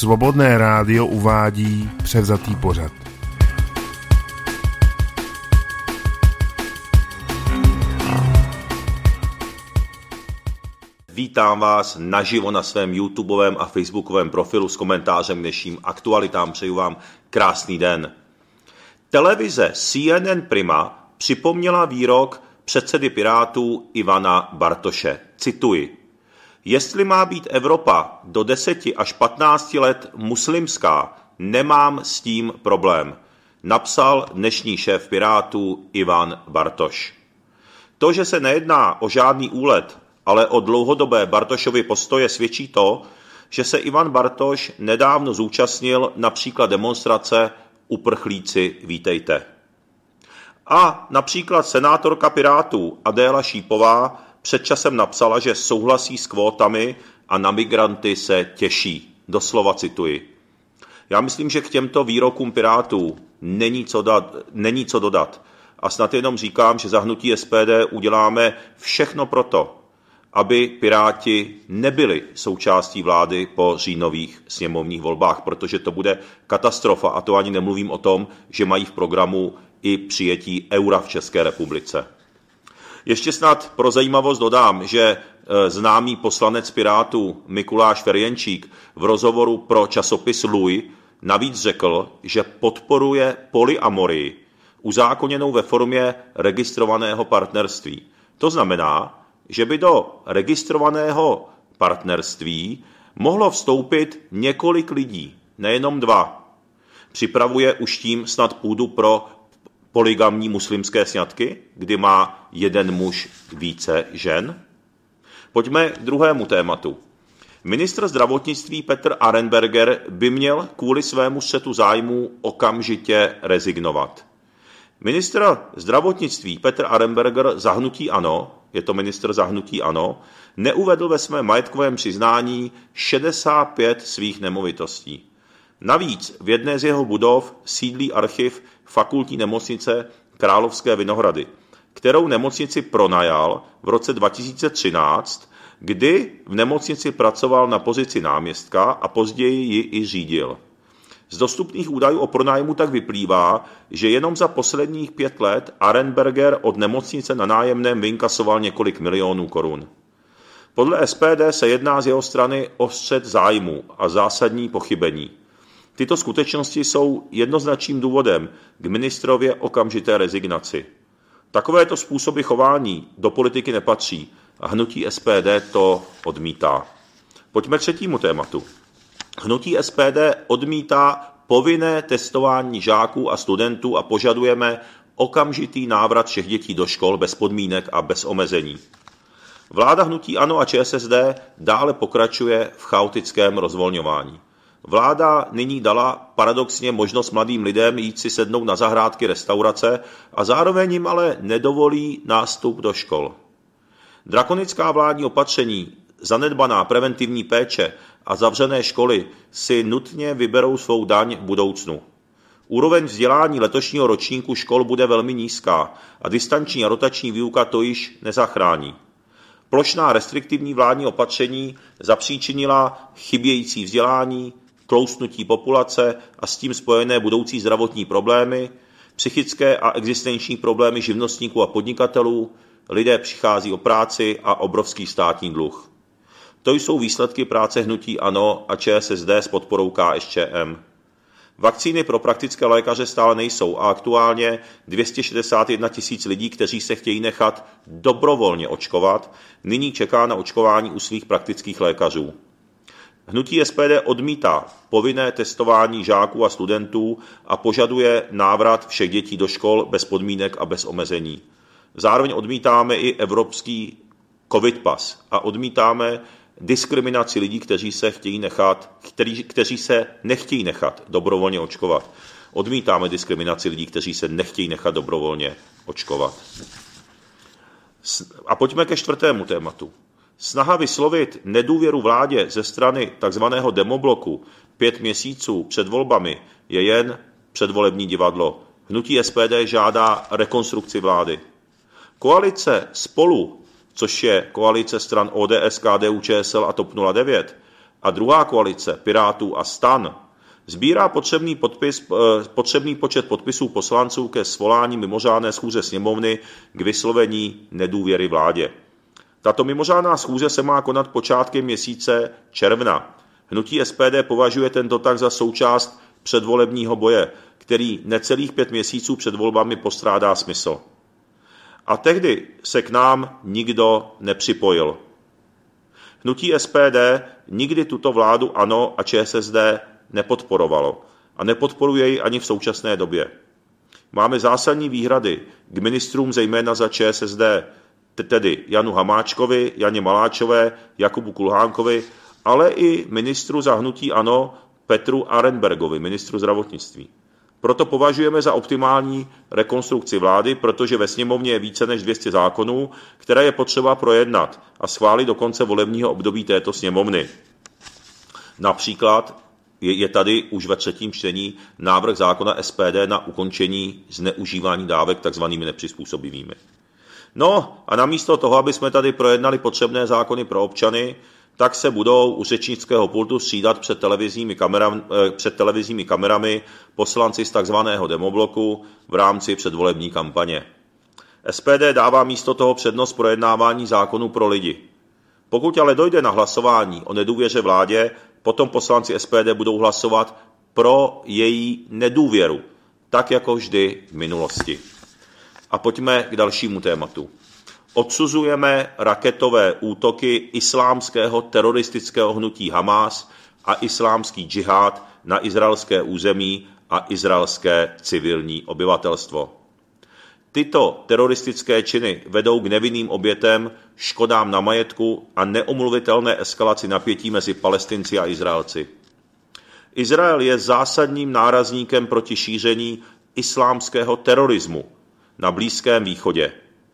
Svobodné rádio uvádí převzatý pořad. Vítám vás naživo na svém YouTubeovém a Facebookovém profilu s komentářem k dnešním aktualitám. Přeju vám krásný den. Televize CNN Prima připomněla výrok předsedy Pirátů Ivana Bartoše. Cituji. Jestli má být Evropa do 10 až 15 let muslimská, nemám s tím problém, napsal dnešní šéf Pirátů Ivan Bartoš. To, že se nejedná o žádný úlet, ale o dlouhodobé Bartošovy postoje, svědčí to, že se Ivan Bartoš nedávno zúčastnil například demonstrace Uprchlíci vítejte. A například senátorka Pirátů Adéla Šípová před časem napsala, že souhlasí s kvótami a na migranty se těší. Doslova cituji. Já myslím, že k těmto výrokům Pirátů není co dodat. A snad jenom říkám, že za hnutí SPD uděláme všechno proto, aby Piráti nebyli součástí vlády po říjnových sněmovních volbách, protože to bude katastrofa. A to ani nemluvím o tom, že mají v programu i přijetí eura v České republice. Ještě snad pro zajímavost dodám, že známý poslanec Pirátů Mikuláš Ferjenčík v rozhovoru pro časopis Luj navíc řekl, že podporuje polyamorii, uzákoněnou ve formě registrovaného partnerství. To znamená, že by do registrovaného partnerství mohlo vstoupit několik lidí, nejenom 2. Připravuje už tím snad půdu pro polygamní muslimské sňatky, kdy má jeden muž více žen? Pojďme k druhému tématu. Ministr zdravotnictví Petr Arenberger by měl kvůli svému střetu zájmů okamžitě rezignovat. Ministr zdravotnictví Petr Arenberger za hnutí ANO, je to ministr za hnutí ANO, neuvedl ve svém majetkovém přiznání 65 svých nemovitostí. Navíc v jedné z jeho budov sídlí archiv fakultní nemocnice Královské Vinohrady, kterou nemocnici pronajal v roce 2013, kdy v nemocnici pracoval na pozici náměstka a později ji i řídil. Z dostupných údajů o pronájmu tak vyplývá, že jenom za posledních 5 let Arenberger od nemocnice na nájemném vyinkasoval několik milionů korun. Podle SPD se jedná z jeho strany o střet zájmů a zásadní pochybení. Tyto skutečnosti jsou jednoznačným důvodem k ministrově okamžité rezignaci. Takovéto způsoby chování do politiky nepatří a hnutí SPD to odmítá. Pojďme k třetímu tématu. Hnutí SPD odmítá povinné testování žáků a studentů a požadujeme okamžitý návrat všech dětí do škol bez podmínek a bez omezení. Vláda hnutí ANO a ČSSD dále pokračuje v chaotickém rozvolňování. Vláda nyní dala paradoxně možnost mladým lidem jít si sednout na zahrádky restaurace a zároveň jim ale nedovolí nástup do škol. Drakonická vládní opatření, zanedbaná preventivní péče a zavřené školy si nutně vyberou svou daň v budoucnu. Úroveň vzdělání letošního ročníku škol bude velmi nízká a distanční a rotační výuka to již nezachrání. Plošná restriktivní vládní opatření zapříčinila chybějící vzdělání, tloustnutí populace a s tím spojené budoucí zdravotní problémy, psychické a existenční problémy živnostníků a podnikatelů, lidé přichází o práci a obrovský státní dluh. To jsou výsledky práce hnutí ANO a ČSSD s podporou KSČM. Vakcíny pro praktické lékaře stále nejsou a aktuálně 261 000 lidí, kteří se chtějí nechat dobrovolně očkovat, nyní čeká na očkování u svých praktických lékařů. Hnutí SPD odmítá povinné testování žáků a studentů a požaduje návrat všech dětí do škol bez podmínek a bez omezení. Zároveň odmítáme i evropský covid pas a odmítáme diskriminaci lidí, kteří se nechtějí nechat dobrovolně očkovat. Odmítáme diskriminaci lidí, kteří se nechtějí nechat dobrovolně očkovat. A pojďme ke čtvrtému tématu. Snaha vyslovit nedůvěru vládě ze strany tzv. Demobloku 5 měsíců před volbami je jen předvolební divadlo. Hnutí SPD žádá rekonstrukci vlády. Koalice Spolu, což je koalice stran ODS, KDU, ČSL a TOP 09, a druhá koalice Pirátů a STAN sbírá potřebný počet podpisů poslanců ke svolání mimořádné schůze sněmovny k vyslovení nedůvěry vládě. Tato mimořádná schůze se má konat počátkem měsíce června. Hnutí SPD považuje tento tah za součást předvolebního boje, který necelých 5 měsíců před volbami postrádá smysl. A tehdy se k nám nikdo nepřipojil. Hnutí SPD nikdy tuto vládu ANO a ČSSD nepodporovalo a nepodporuje ji ani v současné době. Máme zásadní výhrady k ministrům zejména za ČSSD, tedy Janu Hamáčkovi, Janě Maláčové, Jakubu Kulhánkovi, ale i ministru za hnutí ANO Petru Arenbergovi, ministru zdravotnictví. Proto považujeme za optimální rekonstrukci vlády, protože ve sněmovně je více než 200 zákonů, které je potřeba projednat a schválit do konce volebního období této sněmovny. Například je tady už ve 3. čtení návrh zákona SPD na ukončení zneužívání dávek takzvanými nepřizpůsobivými. No a namísto toho, aby jsme tady projednali potřebné zákony pro občany, tak se budou u řečnického pultu střídat před televizními kamerami poslanci z takzvaného demobloku v rámci předvolební kampaně. SPD dává místo toho přednost projednávání zákonů pro lidi. Pokud ale dojde na hlasování o nedůvěře vládě, potom poslanci SPD budou hlasovat pro její nedůvěru, tak jako vždy v minulosti. A pojďme k dalšímu tématu. Odsuzujeme raketové útoky islámského teroristického hnutí Hamás a islámský džihád na izraelské území a izraelské civilní obyvatelstvo. Tyto teroristické činy vedou k nevinným obětem, škodám na majetku a neomluvitelné eskalaci napětí mezi Palestinci a Izraelci. Izrael je zásadním nárazníkem proti šíření islámského terorismu na Blízkém východě.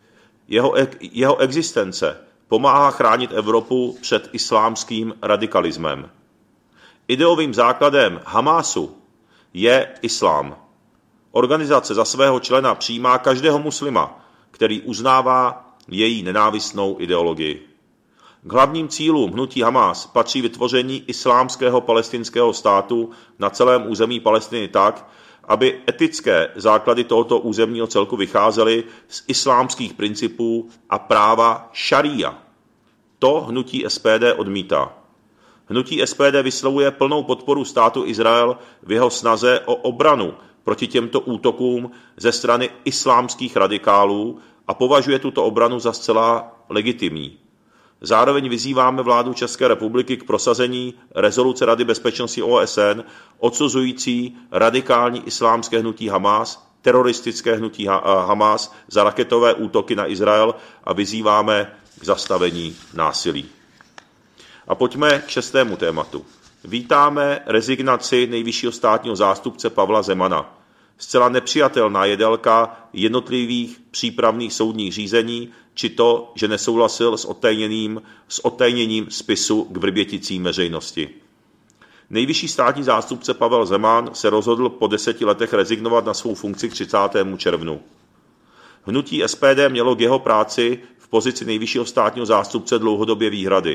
Jeho existence pomáhá chránit Evropu před islámským radikalismem. Ideovým základem Hamásu je islám. Organizace za svého člena přijímá každého muslima, který uznává její nenávistnou ideologii. K hlavním cílům hnutí Hamás patří vytvoření islámského palestinského státu na celém území Palestiny tak, aby etické základy tohoto územního celku vycházely z islámských principů a práva šaría. To hnutí SPD odmítá. Hnutí SPD vyslovuje plnou podporu státu Izrael v jeho snaze o obranu proti těmto útokům ze strany islámských radikálů a považuje tuto obranu za zcela legitimní. Zároveň vyzýváme vládu České republiky k prosazení rezoluce Rady bezpečnosti OSN odsuzující radikální islámské hnutí Hamás, teroristické hnutí Hamás za raketové útoky na Izrael a vyzýváme k zastavení násilí. A pojďme k 6. tématu. Vítáme rezignaci nejvyššího státního zástupce Pavla Zemana. Zcela nepřijatelná je délka jednotlivých přípravných soudních řízení, či to, že nesouhlasil s odtajněním spisu k Vrběticím veřejnosti. Nejvyšší státní zástupce Pavel Zeman se rozhodl po 10 letech rezignovat na svou funkci k 30. červnu. Hnutí SPD mělo k jeho práci v pozici nejvyššího státního zástupce dlouhodobě výhrady.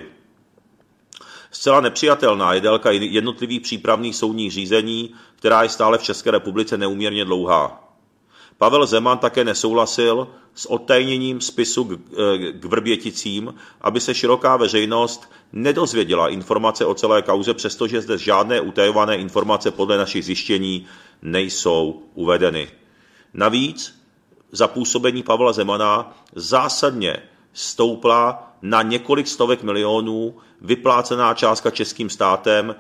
Zcela nepřijatelná je délka jednotlivých přípravných soudních řízení, která je stále v České republice neúměrně dlouhá. Pavel Zeman také nesouhlasil s odtajněním spisu k Vrběticím, aby se široká veřejnost nedozvěděla informace o celé kauze, přestože zde žádné utajované informace podle našich zjištění nejsou uvedeny. Navíc za působení Pavla Zemana zásadně stoupla na několik stovek milionů vyplácená částka českým státem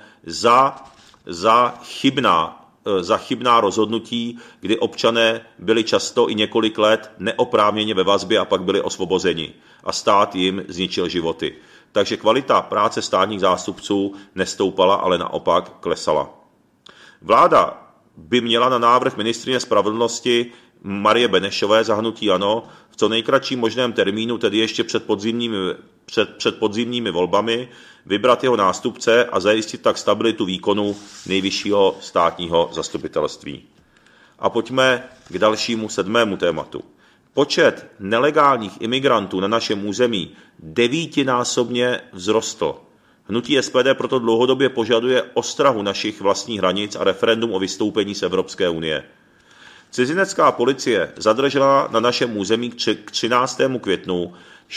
za chybná rozhodnutí, kdy občané byli často i několik let neoprávněně ve vazbě a pak byli osvobozeni a stát jim zničil životy. Takže kvalita práce státních zástupců nestoupala, ale naopak klesala. Vláda by měla na návrh ministryně spravedlnosti Marie Benešové za hnutí ANO v co nejkratším možném termínu, tedy ještě před podzimními volbami, vybrat jeho nástupce a zajistit tak stabilitu výkonu nejvyššího státního zastupitelství. A pojďme k dalšímu 7. tématu. Počet nelegálních imigrantů na našem území 9násobně vzrostl. Hnutí SPD proto dlouhodobě požaduje ostrahu našich vlastních hranic a referendum o vystoupení z Evropské unie. Cizinecká policie zadržela na našem území k 13. květnu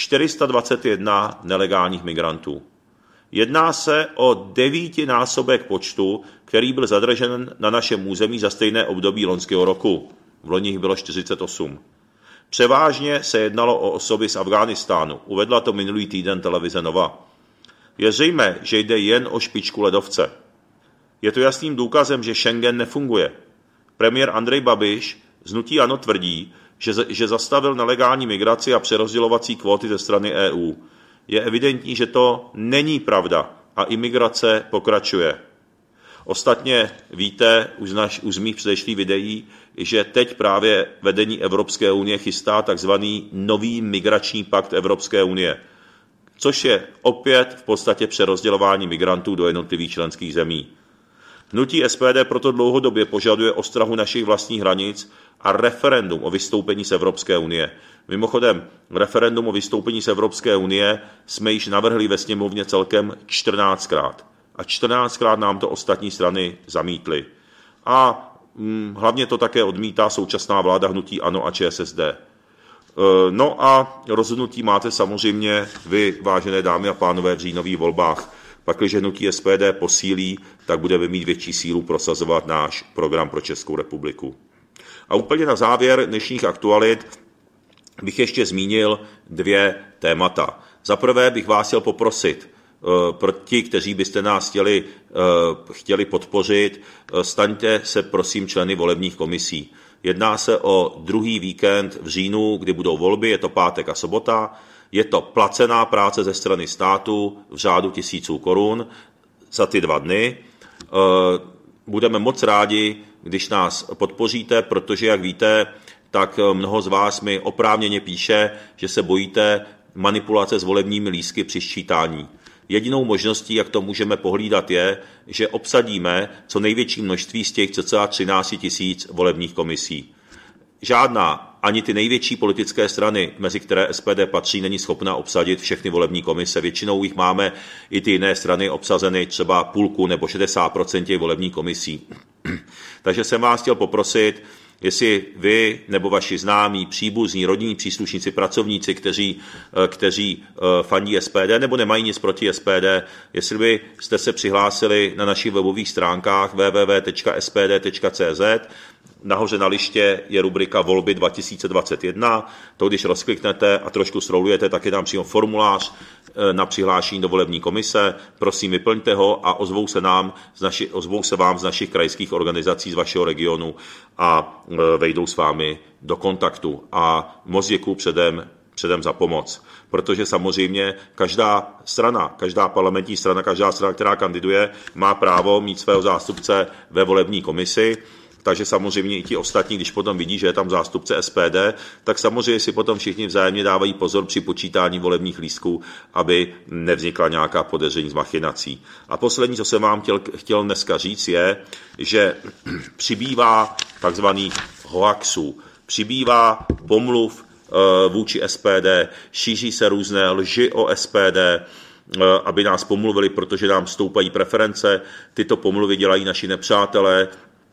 421 nelegálních migrantů. Jedná se o 9násobek počtu, který byl zadržen na našem území za stejné období loňského roku. V loni jich bylo 48. Převážně se jednalo o osoby z Afghánistánu, uvedla to minulý týden televize Nova. Je zřejmé, že jde jen o špičku ledovce. Je to jasným důkazem, že Schengen nefunguje. Premiér Andrej Babiš z hnutí ANO tvrdí, že zastavil nelegální migraci a přerozdělovací kvóty ze strany EU. Je evidentní, že to není pravda a imigrace pokračuje. Ostatně víte už z mých předešlých videí, že teď právě vedení Evropské unie chystá takzvaný nový migrační pakt Evropské unie, což je opět v podstatě přerozdělování migrantů do jednotlivých členských zemí. Hnutí SPD proto dlouhodobě požaduje ostrahu našich vlastních hranic a referendum o vystoupení z Evropské unie. Mimochodem, referendum o vystoupení z Evropské unie jsme již navrhli ve sněmovně celkem 14krát. A 14krát nám to ostatní strany zamítly. A hlavně to také odmítá současná vláda hnutí ANO a ČSSD. No a rozhodnutí máte samozřejmě vy, vážené dámy a pánové, v říjnových volbách. Pakliže hnutí SPD posílí, tak budeme mít větší sílu prosazovat náš program pro Českou republiku. A úplně na závěr dnešních aktualit bych ještě zmínil 2 témata. Za prvé bych vás chtěl poprosit, pro ti, kteří byste nás chtěli podpořit, staňte se prosím členy volebních komisí. Jedná se o druhý víkend v říjnu, kdy budou volby, je to pátek a sobota. Je to placená práce ze strany státu v řádu tisíců korun za ty 2 dny. Budeme moc rádi, když nás podpoříte, protože, jak víte, tak mnoho z vás mi oprávněně píše, že se bojíte manipulace s volebními lístky při sčítání. Jedinou možností, jak to můžeme pohlídat, je, že obsadíme co největší množství z těch cca 13 000 volebních komisí. Žádná, ani ty největší politické strany, mezi které SPD patří, není schopna obsadit všechny volební komise. Většinou jich máme i ty jiné strany obsazeny třeba půlku nebo 60% těch volebních komisí. Takže jsem vás chtěl poprosit, jestli vy nebo vaši známí, příbuzní, rodinní příslušníci, pracovníci, kteří fandí SPD nebo nemají nic proti SPD, jestli byste se přihlásili na našich webových stránkách www.spd.cz. Nahoře na liště je rubrika Volby 2021. To, když rozkliknete a trošku scrollujete, tak je tam přímo formulář na přihlášení do volební komise. Prosím, vyplňte ho a ozvou se vám z našich krajských organizací z vašeho regionu a vejdou s vámi do kontaktu. A moc děkuju předem za pomoc. Protože samozřejmě každá strana, každá parlamentní strana, každá strana, která kandiduje, má právo mít svého zástupce ve volební komisi. Takže samozřejmě i ti ostatní, když potom vidí, že je tam zástupce SPD, tak samozřejmě si potom všichni vzájemně dávají pozor při počítání volebních lístků, aby nevznikla nějaká podezření z machinací. A poslední, co jsem vám chtěl dneska říct, je, že přibývá takzvaných hoaxů, přibývá pomluv vůči SPD, šíří se různé lži o SPD, aby nás pomluvili, protože nám stoupají preference. Tyto pomluvy dělají naši nepřátelé,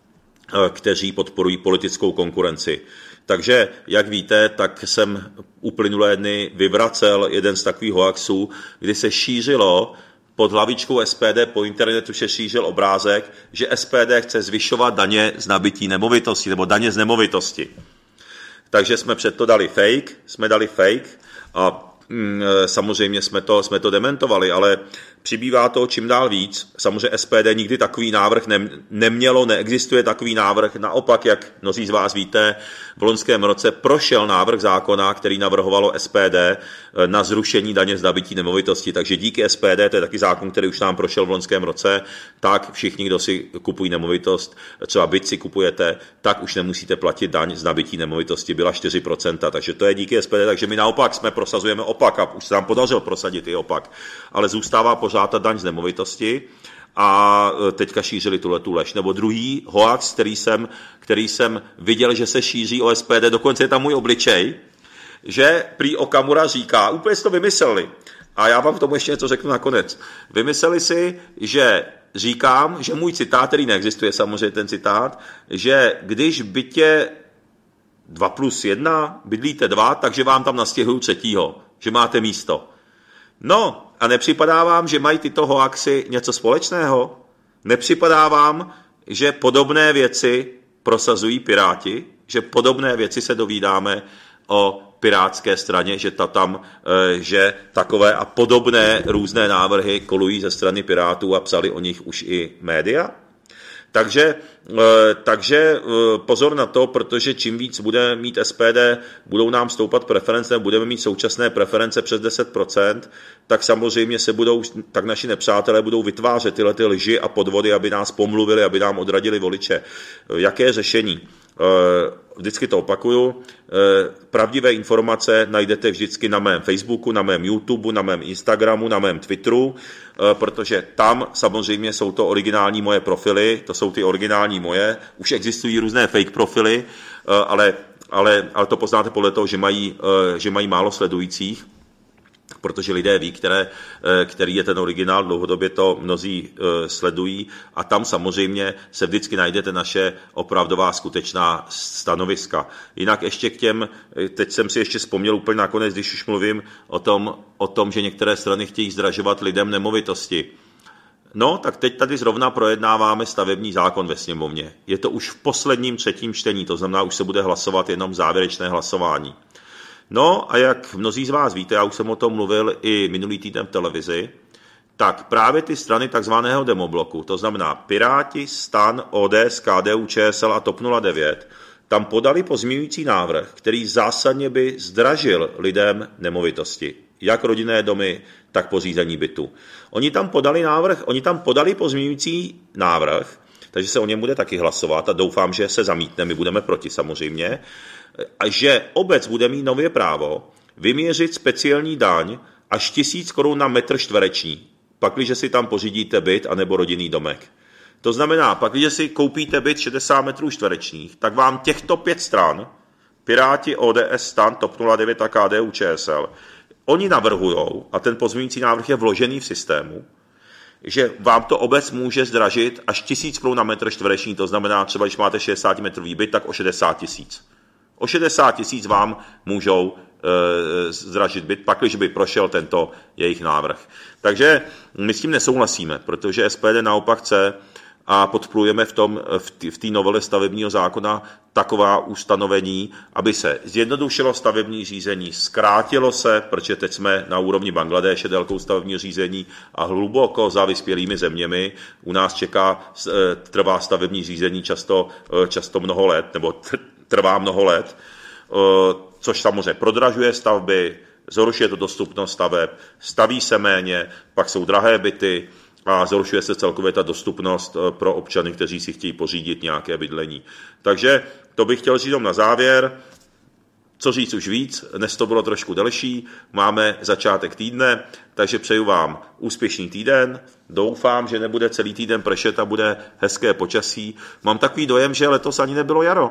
kteří podporují politickou konkurenci. Takže, jak víte, tak jsem uplynulé dny vyvracel jeden z takových hoaxů, kdy se šířilo pod hlavičkou SPD po internetu se šířil obrázek, že SPD chce zvyšovat daně z nabytí nemovitosti nebo daně z nemovitosti. Takže jsme před to dali fake a samozřejmě jsme to dementovali, ale přibývá to čím dál víc. Samozřejmě SPD nikdy takový návrh nemělo, neexistuje takový návrh. Naopak, jak mnozí z vás víte, v loňském roce prošel návrh zákona, který navrhovalo SPD na zrušení daně z nabytí nemovitosti. Takže díky SPD, to je taky zákon, který už nám prošel v loňském roce, tak všichni, kdo si kupují nemovitost, třeba byt si kupujete, tak už nemusíte platit daň z nabytí nemovitosti, byla 4%. Takže to je díky SPD, takže my naopak prosazujeme opak a už se nám podařilo prosadit i opak. Ale zůstává pořád ta daň z nemovitosti a teďka šířili tuhletu lež. Nebo druhý hoax, který jsem viděl, že se šíří o SPD, dokonce je tam můj obličej, že prý Okamura říká, úplně si to vymysleli, A já vám k tomu ještě něco řeknu nakonec. Vymysleli si, že říkám, že můj citát, který neexistuje samozřejmě ten citát, že když v bytě 2+1 bydlíte 2, takže vám tam nastěhuju 3., že máte místo. No a nepřipadá vám, že mají tyto hoaxy něco společného? Nepřipadá vám, že podobné věci prosazují Piráti, že podobné věci se dovídáme o pirátské straně, že takové a podobné různé návrhy kolují ze strany Pirátů a psali o nich už i média? Takže pozor na to, protože čím víc bude mít SPD, budou nám stoupat preference, budeme mít současné preference přes 10%, tak samozřejmě tak naši nepřátelé budou vytvářet tyhle ty lži a podvody, aby nás pomluvili, aby nám odradili voliče. Jaké je řešení? Vždycky to opakuju, pravdivé informace najdete vždycky na mém Facebooku, na mém YouTube, na mém Instagramu, na mém Twitteru, protože tam samozřejmě jsou to originální moje profily, to jsou ty originální moje, už existují různé fake profily, ale to poznáte podle toho, že mají málo sledujících, protože lidé ví, který je ten originál, dlouhodobě to mnozí sledují a tam samozřejmě se vždycky najdete naše opravdová skutečná stanoviska. Jinak ještě teď jsem si ještě vzpomněl úplně nakonec, když už mluvím o tom, že některé strany chtějí zdražovat lidem nemovitosti. No, tak teď tady zrovna projednáváme stavební zákon ve sněmovně. Je to už v posledním 3. čtení, to znamená, už se bude hlasovat jenom závěrečné hlasování. No a jak mnozí z vás víte, já už jsem o tom mluvil i minulý týden v televizi, tak právě ty strany takzvaného demobloku, to znamená Piráti, STAN, ODS, KDU, ČSL a TOP 09, tam podali pozměňující návrh, který zásadně by zdražil lidem nemovitosti, jak rodinné domy, tak pořízení bytu. Oni tam podali pozměňující návrh, takže se o něm bude taky hlasovat a doufám, že se zamítne, my budeme proti samozřejmě, a že obec bude mít nově právo vyměřit speciální daň až 1000 korun na metr čtvereční, pakliže si tam pořídíte byt anebo rodinný domek. To znamená, pakliže si koupíte byt 60 metrů čtverečních, tak vám těchto 5 stran, Piráti, ODS, STAN, TOP 09 a KDU, ČSL, oni navrhujou, a ten pozměňující návrh je vložený v systému, že vám to obec může zdražit až 1000 korun na metr čtvereční, to znamená třeba, když máte 60 metrový byt, tak o 60 000. O 60 000 vám můžou zdražit byt, pakliže by prošel tento jejich návrh. Takže my s tím nesouhlasíme, protože SPD naopak chce a podporujeme v té novele stavebního zákona taková ustanovení, aby se zjednodušilo stavební řízení, zkrátilo se, protože teď jsme na úrovni Bangladéše délkou stavebního řízení a hluboko za vyspělými zeměmi. U nás trvá stavební řízení často mnoho let, nebo trvá mnoho let, což samozřejmě prodražuje stavby, zhoršuje to dostupnost staveb, staví se méně, pak jsou drahé byty a zhoršuje se celkově ta dostupnost pro občany, kteří si chtějí pořídit nějaké bydlení. Takže to bych chtěl říct na závěr. Co říct už víc, dnes to bylo trošku delší, máme začátek týdne, takže přeju vám úspěšný týden, doufám, že nebude celý týden pršet a bude hezké počasí. Mám takový dojem, že letos ani nebylo jaro.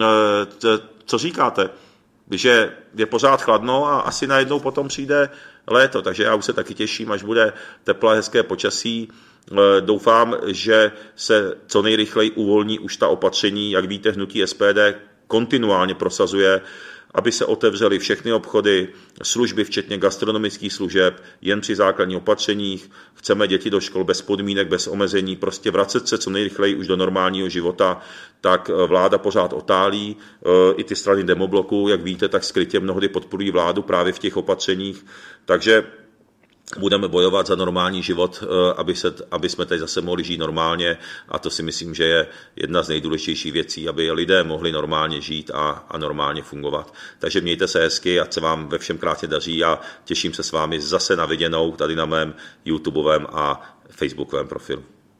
Co říkáte? Že je pořád chladno a asi najednou potom přijde léto, takže já už se taky těším, až bude teplé, hezké počasí. Doufám, že se co nejrychleji uvolní už ta opatření, jak víte, hnutí SPD kontinuálně prosazuje, aby se otevřely všechny obchody, služby, včetně gastronomických služeb, jen při základních opatřeních. Chceme děti do škol bez podmínek, bez omezení, prostě vracet se co nejrychleji už do normálního života, tak vláda pořád otálí. I ty strany demobloku, jak víte, tak skrytě mnohdy podporují vládu právě v těch opatřeních, takže budeme bojovat za normální život, aby jsme teď zase mohli žít normálně a to si myslím, že je jedna z nejdůležitějších věcí, aby lidé mohli normálně žít a normálně fungovat. Takže mějte se hezky, ať se vám ve všem krásně daří a těším se s vámi zase na viděnou tady na mém YouTubeovém a Facebookovém profilu.